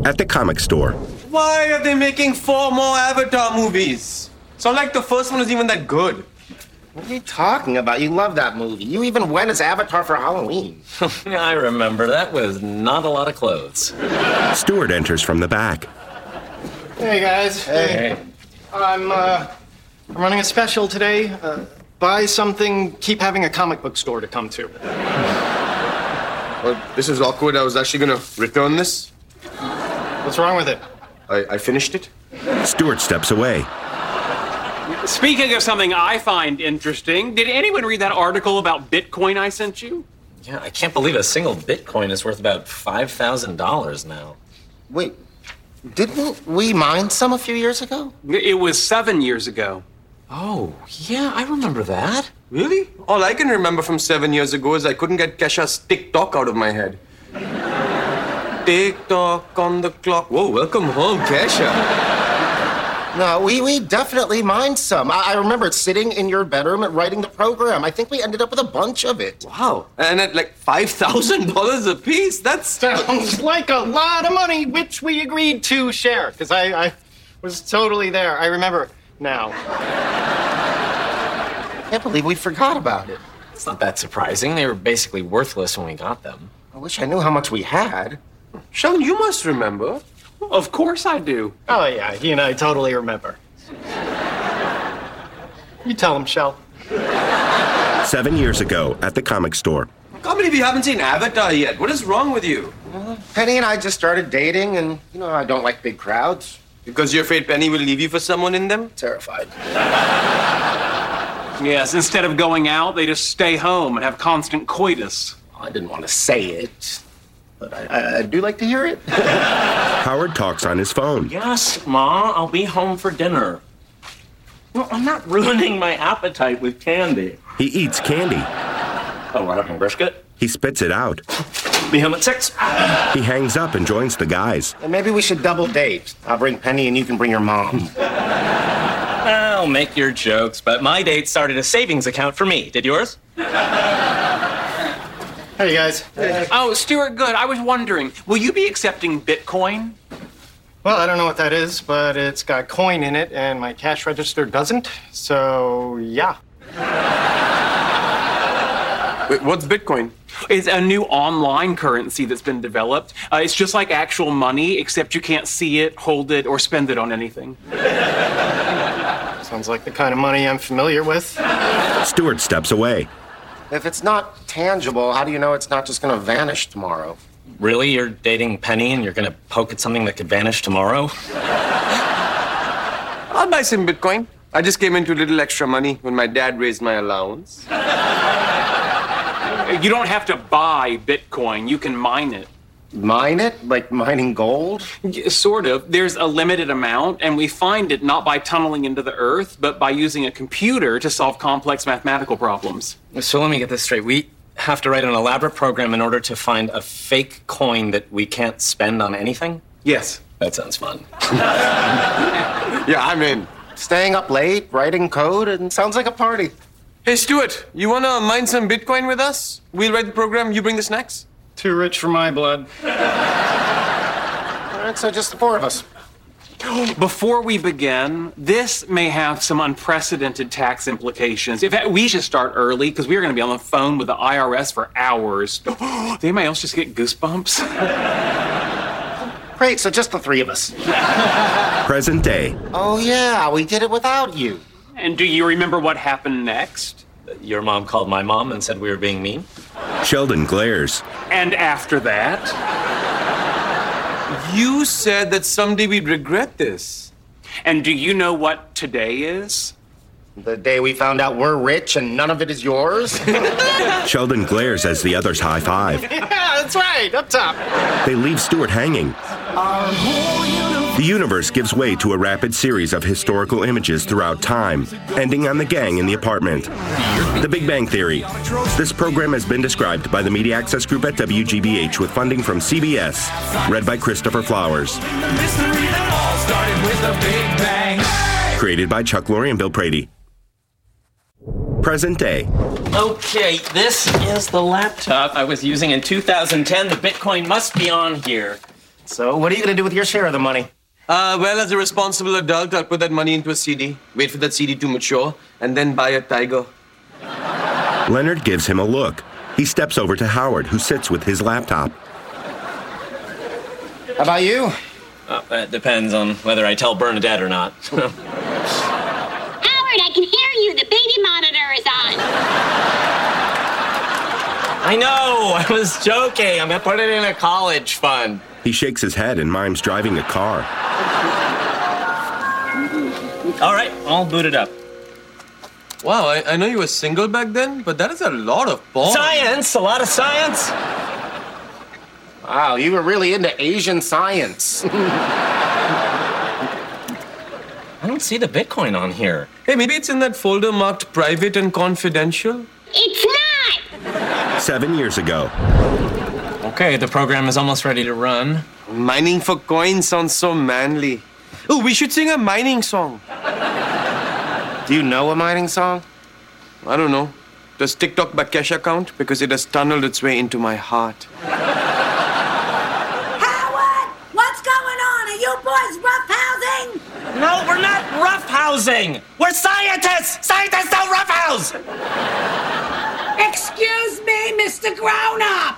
at the comic store. Why are they making 4 more Avatar movies? It's not like the first one was even that good. What are you talking about? You love that movie. You even went as Avatar for Halloween. I remember. That was not a lot of clothes. Stuart enters from the back. Hey, guys. Hey. I'm running a special today. Buy something, keep having a comic book store to come to. Well, this is awkward. I was actually going to return this. What's wrong with it? I finished it. Stuart steps away. Speaking of something I find interesting, did anyone read that article about Bitcoin I sent you? Yeah, I can't believe a single Bitcoin is worth about $5,000 now. Wait, didn't we mine some a few years ago? It was 7 years ago. Oh, yeah, I remember that. Really? All I can remember from 7 years ago is I couldn't get Kesha's tick-tock out of my head. Tick-tock on the clock. Whoa, welcome home, Kesha. No, we definitely mined some. I remember sitting in your bedroom and writing the program. I think we ended up with a bunch of it. Wow. And at like $5,000 a piece? That's... Sounds like a lot of money, which we agreed to share, because I was totally there. I remember now. I can't believe we forgot about it. It's not that surprising. They were basically worthless when we got them. I wish I knew how much we had. Sheldon, you must remember. Of course I do. Oh, yeah, he and I totally remember. You tell him, Shell. 7 years ago at the comic store. I can't believe you haven't seen Avatar yet. What is wrong with you? Penny and I just started dating, and, I don't like big crowds. Because you're afraid Penny will leave you for someone in them? Terrified. Yes, instead of going out, they just stay home and have constant coitus. I didn't want to say it, but I do like to hear it. Howard talks on his phone. Yes, Ma, I'll be home for dinner. No, I'm not ruining my appetite with candy. He eats candy. Oh, we're having brisket? He spits it out. Be home at 6. He hangs up and joins the guys. And maybe we should double date. I'll bring Penny and you can bring your mom. I'll make your jokes, but my date started a savings account for me. Did yours? Hey, guys. Oh, Stuart, good. I was wondering, will you be accepting Bitcoin? Well, I don't know what that is, but it's got coin in it, and my cash register doesn't. So, yeah. Wait, what's Bitcoin? It's a new online currency that's been developed. It's just like actual money, except you can't see it, hold it, or spend it on anything. Sounds like the kind of money I'm familiar with. Stuart steps away. If it's not tangible, how do you know it's not just going to vanish tomorrow? Really? You're dating Penny and you're going to poke at something that could vanish tomorrow? I'll buy some Bitcoin. I just came into a little extra money when my dad raised my allowance. You don't have to buy Bitcoin. You can mine it. Mine it? Like mining gold? Sort of. There's a limited amount, and we find it not by tunneling into the earth, but by using a computer to solve complex mathematical problems. So let me get this straight. We have to write an elaborate program in order to find a fake coin that we can't spend on anything? Yes. That sounds fun. Yeah, I'm in. Staying up late, writing code, and sounds like a party. Hey, Stuart, you want to mine some Bitcoin with us? We'll write the program, you bring the snacks? Too rich for my blood. All right, so just the 4 of us. Before we begin, this may have some unprecedented tax implications. In fact, we should start early because we are going to be on the phone with the IRS for hours. Did anybody else just get goosebumps? Great, so just the 3 of us. Present day. Oh, yeah, we did it without you. And do you remember what happened next? Your mom called my mom and said we were being mean? Sheldon glares. And after that? You said that someday we'd regret this. And do you know what today is? The day we found out we're rich and none of it is yours. Sheldon glares as the others high-five. Yeah, that's right, up top. They leave Stuart hanging. The universe gives way to a rapid series of historical images throughout time, ending on the gang in the apartment. The Big Bang Theory. This program has been described by the Media Access Group at WGBH with funding from CBS. Read by Christopher Flowers. Created by Chuck Lorre and Bill Prady. Present day. Okay, this is the laptop I was using in 2010. The Bitcoin must be on here. So, what are you going to do with your share of the money? Well, as a responsible adult, I'll put that money into a CD, wait for that CD to mature, and then buy a tiger. Leonard gives him a look. He steps over to Howard, who sits with his laptop. How about you? It depends on whether I tell Bernadette or not. Howard, I can hear you. The baby monitor is on. I know, I was joking. I'm gonna put it in a college fund. He shakes his head and mimes driving a car. All right, I'll boot it up. Wow, I know you were single back then, but that is a lot of porn. Science, a lot of science. Wow, you were really into Asian science. I don't see the Bitcoin on here. Hey, maybe it's in that folder marked private and confidential? It's not! 7 years ago, Okay, the program is almost ready to run. Mining for coins sounds so manly. Oh, we should sing a mining song. Do you know a mining song? I don't know. Does TikTok by Kesha count? Because it has tunneled its way into my heart. Howard! What's going on? Are you boys roughhousing? No, we're not roughhousing. We're scientists. Scientists don't roughhouse. Excuse me, Mr. Grown-Up!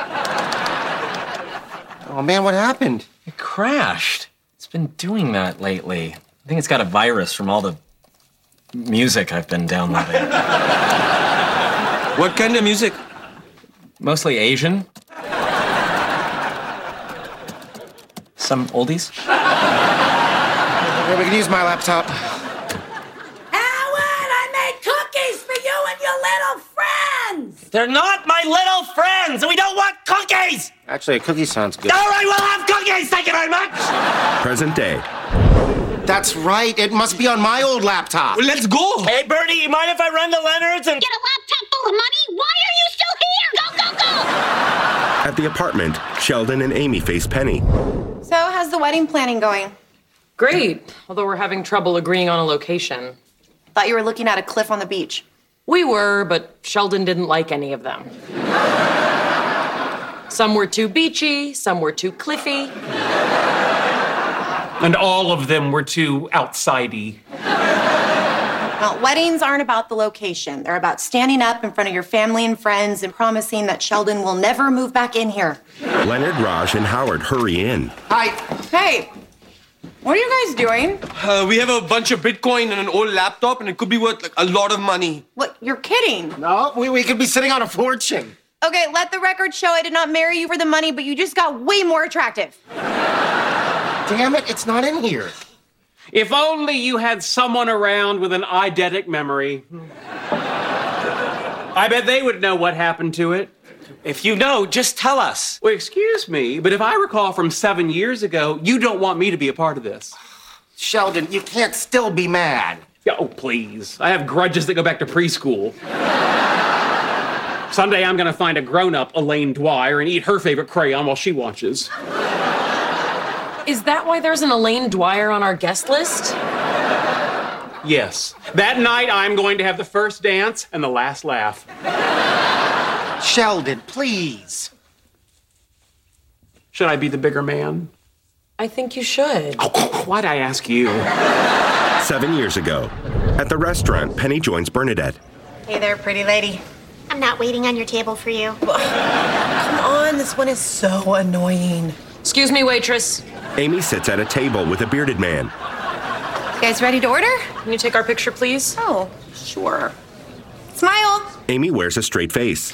Oh, man, what happened? It crashed. It's been doing that lately. I think it's got a virus from all the music I've been downloading. What kind of music? Mostly Asian. Some oldies. Yeah, we can use my laptop. Howard, I made cookies for you and your little friends! They're not my little friends, and we don't want cookies! Actually, a cookie sounds good. All right, we'll have cookies, thank you very much! present day. That's right. It must be on my old laptop. Well, let's go. Hey, Bernie, you mind if I run to Leonard's and... Get a laptop full of money? Why are you still here? Go, go, go! At the apartment, Sheldon and Amy face Penny. So, how's the wedding planning going? Great, although we're having trouble agreeing on a location. Thought you were looking at a cliff on the beach. We were, but Sheldon didn't like any of them. Some were too beachy, some were too cliffy. And all of them were too outsidey. Well, weddings aren't about the location. They're about standing up in front of your family and friends and promising that Sheldon will never move back in here. Leonard, Raj, and Howard hurry in. Hi. Hey, what are you guys doing? We have a bunch of Bitcoin and an old laptop, and it could be worth like a lot of money. What, you're kidding? No, we could be sitting on a fortune. Okay, let the record show I did not marry you for the money, but you just got way more attractive. Damn it, it's not in here. If only you had someone around with an eidetic memory. I bet they would know what happened to it. If you know, just tell us. Well, excuse me, but if I recall from 7 years ago, you don't want me to be a part of this. Sheldon, you can't still be mad. Oh, please. I have grudges that go back to preschool. Someday I'm going to find a grown-up Elaine Dwyer and eat her favorite crayon while she watches. Is that why there's an Elaine Dwyer on our guest list? Yes. That night, I'm going to have the first dance and the last laugh. Sheldon, please. Should I be the bigger man? I think you should. Why'd I ask you? 7 years ago, at the restaurant, Penny joins Bernadette. Hey there, pretty lady. I'm not waiting on your table for you. Come on, this one is so annoying. Excuse me, waitress. Amy sits at a table with a bearded man. You guys ready to order? Can you take our picture, please? Oh, sure. Smile. Amy wears a straight face.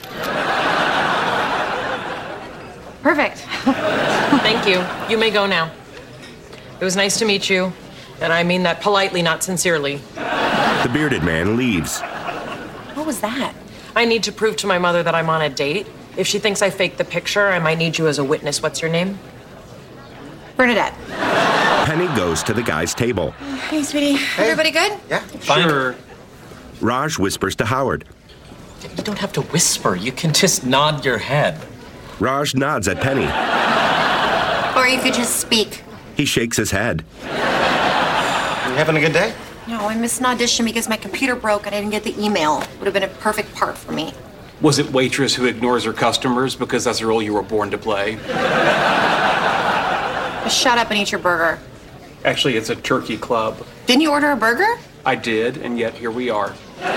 Perfect. Thank you. You may go now. It was nice to meet you, and I mean that politely, not sincerely. The bearded man leaves. What was that? I need to prove to my mother that I'm on a date. If she thinks I faked the picture, I might need you as a witness. What's your name? Bernadette. Penny goes to the guy's table. Hey, sweetie. Everybody good? Yeah. Fine. Sure. Raj whispers to Howard. You don't have to whisper. You can just nod your head. Raj nods at Penny. Or you could just speak. He shakes his head. You having a good day? No, I missed an audition because my computer broke and I didn't get the email. Would have been a perfect part for me. Was it waitress who ignores her customers because that's the role you were born to play? Just shut up and eat your burger. Actually, it's a turkey club. Didn't you order a burger? I did, and yet here we are.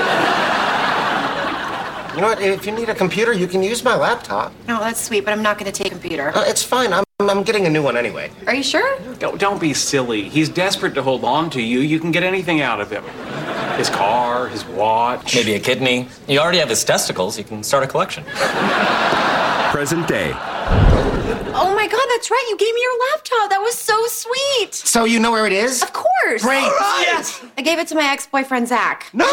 You know what? If you need a computer, you can use my laptop. No, that's sweet, but I'm not going to take a computer. It's fine. I'm getting a new one anyway. Are you sure? Don't be silly. He's desperate to hold on to you. You can get anything out of him. His car, his watch. Maybe a kidney. You already have his testicles. You can start a collection. Present day. Oh my God, that's right. You gave me your laptop. That was so sweet. So you know where it is? Of course. Great. All right. Yes. I gave it to my ex-boyfriend, Zach. No!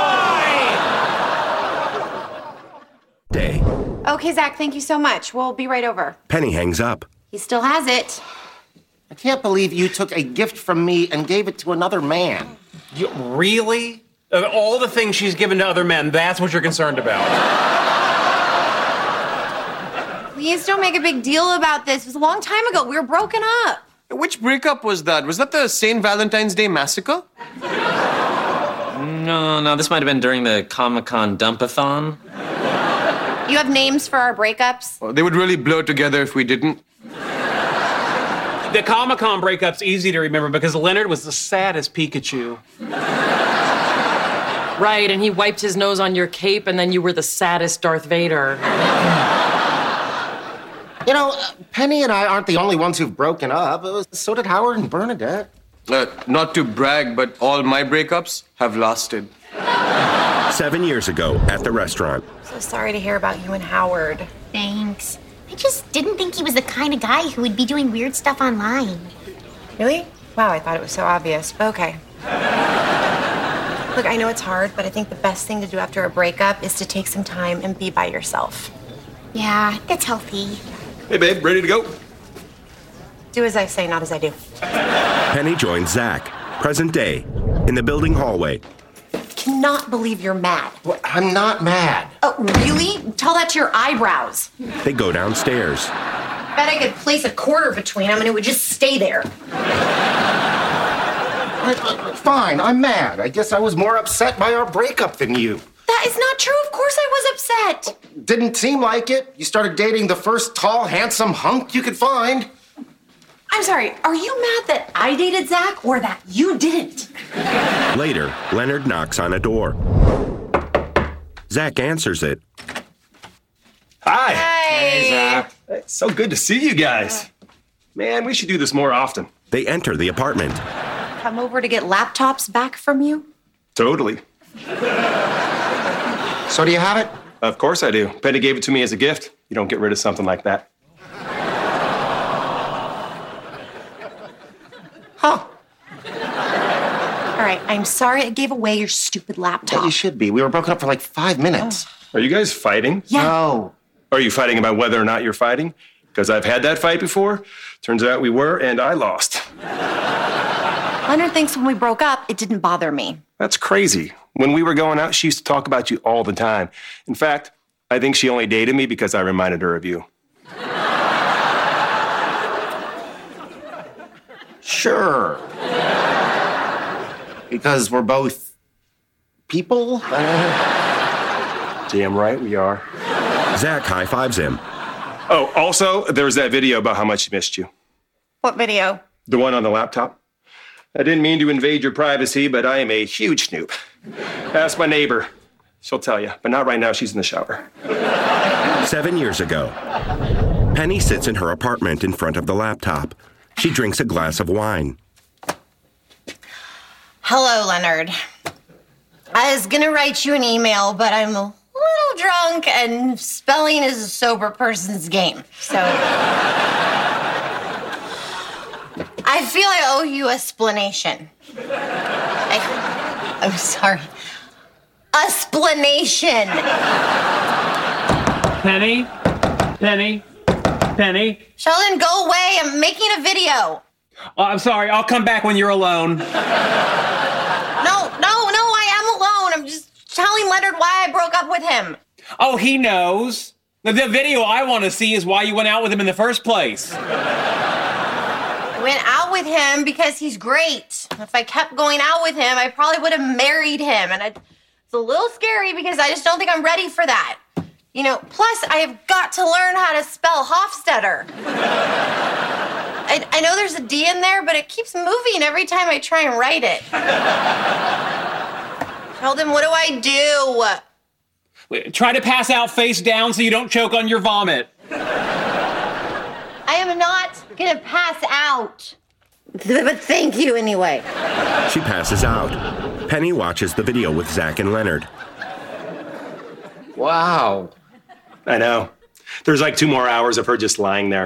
Day. Okay, Zach, thank you so much. We'll be right over. Penny hangs up. He still has it. I can't believe you took a gift from me and gave it to another man. You, really? Of all the things she's given to other men, that's what you're concerned about. Please don't make a big deal about this. It was a long time ago. We were broken up. Which breakup was that? Was that the St. Valentine's Day massacre? No, this might have been during the Comic-Con Dumpathon. You have names for our breakups? Well, they would really blur together if we didn't. The Comic-Con breakup's easy to remember because Leonard was the saddest Pikachu. Right, and he wiped his nose on your cape, and then you were the saddest Darth Vader. You know, Penny and I aren't the only ones who've broken up. So did Howard and Bernadette. Not to brag, but all my breakups have lasted. 7 years ago at the restaurant. So sorry to hear about you and Howard. Thanks. I just didn't think he was the kind of guy who would be doing weird stuff online. Really? Wow, I thought it was so obvious. But okay. Look, I know it's hard, but I think the best thing to do after a breakup is to take some time and be by yourself. Yeah, that's healthy. Hey, babe, ready to go? Do as I say, not as I do. Penny joins Zach. Present day. In the building hallway. Cannot believe you're mad. Well, I'm not mad. Oh, really? Tell that to your eyebrows. They go downstairs. Bet I could place a quarter between them and it would just stay there. Fine, I'm mad. I guess I was more upset by our breakup than you. That is not true. Of course I was upset. Didn't seem like it. You started dating the first tall, handsome hunk you could find. I'm sorry, are you mad that I dated Zach or that you didn't? Later, Leonard knocks on a door. Zach answers it. Hi. Hey, Zach. Hey, so good to see you guys. Man, we should do this more often. They enter the apartment. Come over to get laptops back from you? Totally. So do you have it? Of course I do. Penny gave it to me as a gift. You don't get rid of something like that. Huh. All right, I'm sorry I gave away your stupid laptop. Yeah, you should be. We were broken up for like 5 minutes. Are you guys fighting? Yeah. No. Are you fighting about whether or not you're fighting? Because I've had that fight before. Turns out we were, and I lost. Leonard thinks when we broke up, it didn't bother me. That's crazy. When we were going out, she used to talk about you all the time. In fact, I think she only dated me because I reminded her of you. Sure. Because we're both people? Damn right we are. Zach high-fives him. Oh, also, there was that video about how much she missed you. What video? The one on the laptop. I didn't mean to invade your privacy, but I am a huge snoop. Ask my neighbor. She'll tell you, but not right now. She's in the shower. 7 years ago. Penny sits in her apartment in front of the laptop. She drinks a glass of wine. Hello, Leonard. I was gonna write you an email, but I'm a little drunk and spelling is a sober person's game. So I feel I owe you a explanation. I'm sorry. Explanation. Penny? Penny? Penny? Sheldon, go away. I'm making a video. Oh, I'm sorry. I'll come back when you're alone. No, I am alone. I'm just telling Leonard why I broke up with him. Oh, he knows. The video I want to see is why you went out with him in the first place. I went out with him because he's great. If I kept going out with him, I probably would have married him. And it's a little scary because I just don't think I'm ready for that. You know, plus I have got to learn how to spell Hofstadter. I know there's a D in there, but it keeps moving every time I try and write it. Sheldon, what do I do? Wait, try to pass out face down so you don't choke on your vomit. I am not gonna pass out. But thank you anyway. She passes out. Penny watches the video with Zach and Leonard. Wow. I know. There's like 2 more hours of her just lying there.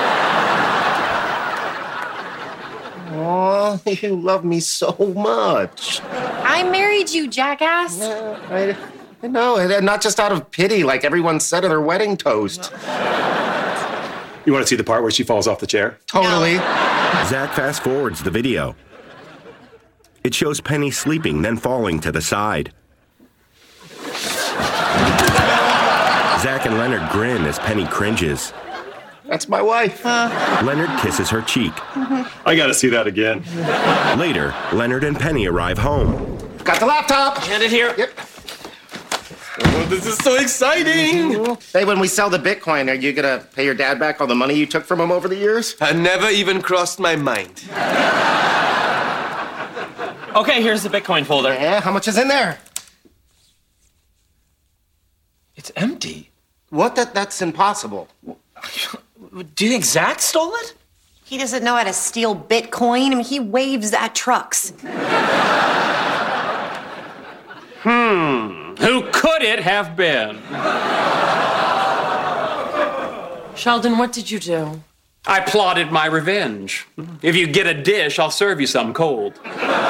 Oh, you love me so much. I married you, jackass. I know, and not just out of pity, like everyone said in their wedding toast. You want to see the part where she falls off the chair? Totally. Zach fast forwards the video. It shows Penny sleeping, then falling to the side. Zach and Leonard grin as Penny cringes. That's my wife. Leonard kisses her cheek. I gotta see that again. Later, Leonard and Penny arrive home. Got the laptop. Hand it here. Yep. Oh, this is so exciting. Hey, when we sell the Bitcoin, are you gonna pay your dad back all the money you took from him over the years? I never even crossed my mind. Okay, here's the Bitcoin folder. Yeah, how much is in there? It's empty. What? That's impossible. Do you think Zach stole it? He doesn't know how to steal Bitcoin. I mean, he waves at trucks. Who could it have been? Sheldon, what did you do? I plotted my revenge. If you get a dish, I'll serve you some cold.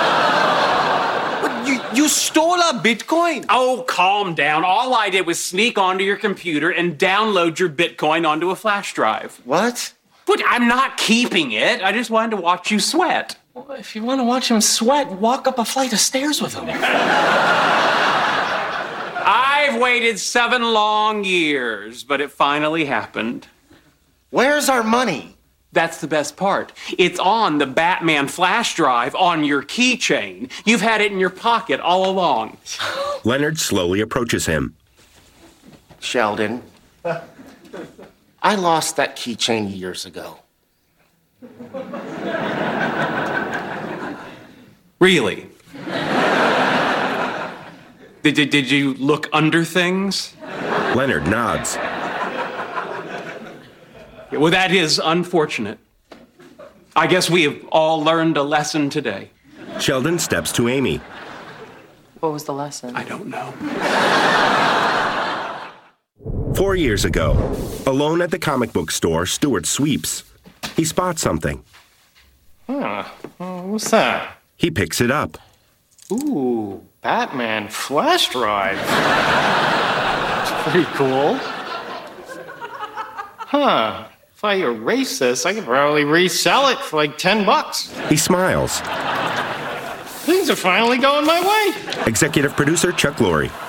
You stole our Bitcoin. Oh, calm down. All I did was sneak onto your computer and download your Bitcoin onto a flash drive. What? But I'm not keeping it. I just wanted to watch you sweat. Well, if you want to watch him sweat, walk up a flight of stairs with him. I've waited 7 long years, but it finally happened. Where's our money? That's the best part. It's on the Batman flash drive on your keychain. You've had it in your pocket all along. Leonard slowly approaches him. Sheldon, I lost that keychain years ago. Really? Did you look under things? Leonard nods. Well, that is unfortunate. I guess we have all learned a lesson today. Sheldon steps to Amy. What was the lesson? I don't know. 4 years ago, alone at the comic book store, Stuart sweeps. He spots something. What's that? He picks it up. Ooh, Batman flash drive. It's pretty cool. Huh. If I erase this, I could probably resell it for like $10. He smiles. Things are finally going my way. Executive producer Chuck Lorre.